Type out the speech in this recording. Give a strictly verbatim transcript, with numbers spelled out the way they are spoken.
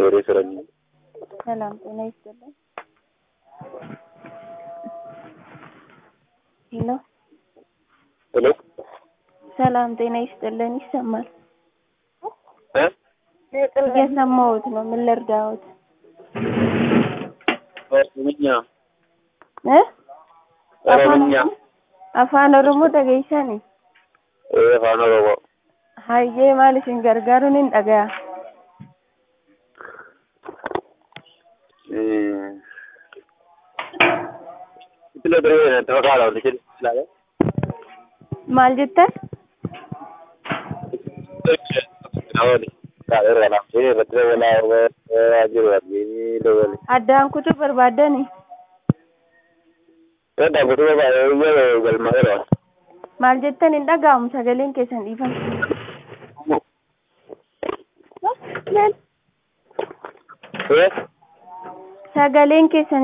Eres Rani. ሰላም ጤና ይስጥልኝ። ሄሎ Hello? ሰላም ጤና ይስጥልኝ። ይሰማል? Eh? እየሰማሁት ነው። ምን ልርዳዎት? Oromia. እ Oromia. afaan oromoo dhageessani? Eh, afaan Oromoo. hayyee maal isin gargaaruun hin dhagaya? Eh. Itilo dere na tawakala on dikil laga. maal jettan? Nawali. Kaadere wala. Eh, batre wala eh ajiru adini lewali. addaan kutuu barbaaddani? Kada kutu ba yo galmaero. maal jettan hin dhaga'amu sagaleen keessan dhiifama. Eh? sagaleen keessan